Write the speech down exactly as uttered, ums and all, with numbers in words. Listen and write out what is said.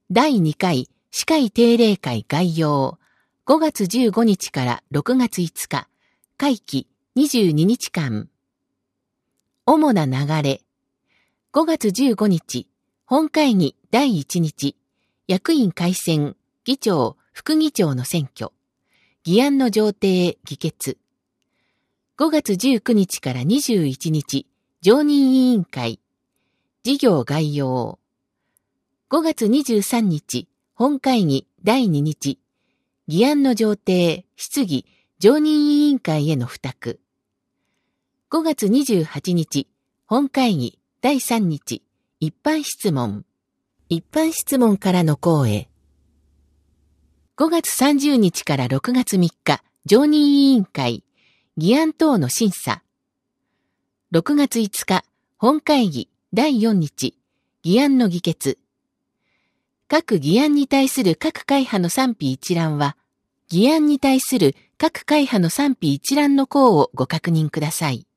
だいにかい司会定例会概要。ごがつじゅうごにちからろくがついつか、会期にじゅうににちかん。主な流れ。ごがつじゅうごにち、本会議だいいちにち、役員改選、議長、副議長の選挙。議案の上呈、議決。ごがつじゅうくにちからにじゅういちにち、常任委員会。事業概要。ごがつにじゅうさんにち、本会議だいににち、議案の上呈、質疑、常任委員会への付託。ごがつにじゅうはちにち、本会議だいさんにち、一般質問。一般質問からの講演。ごがつさんじゅうにちからろくがつみっか、常任委員会、議案等の審査。ろくがついつか、本会議だいよんにち、議案の議決。各議案に対する各会派の賛否一覧は、議案に対する各会派の賛否一覧の項をご確認ください。